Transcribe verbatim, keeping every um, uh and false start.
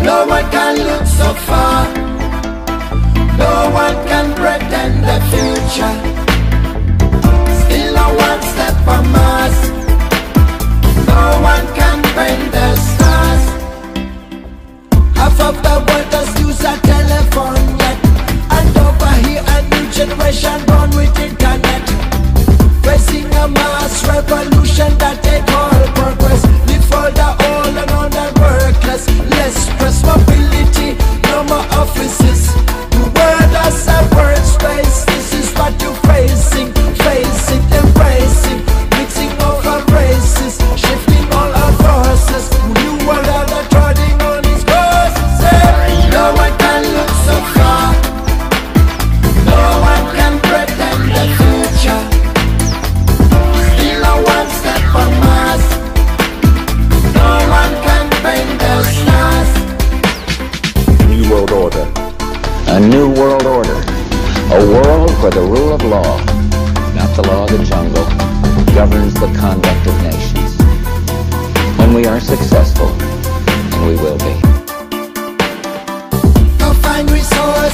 No one can look so far. No one can pretend the future. Still a one step from us. No one can bend the stars. Half of the world just use a telephone yet. And over here a new generation born with internet, facing a mass revolution that they call progress. Live for the old and on the workless. Less press mobility, no more offices. The world has a word space. This is what you're facing. Face it, embracing, mixing of our races, shifting all our forces. New world order treading on its course. Say, no one can look so far. No one can pretend the future. Still a one step from us. No one can bend the stars. New world order. A new world order. A world where the rule of law, not the law of the jungle, governs the conduct of nations. When we are successful, and we will be. To find resources.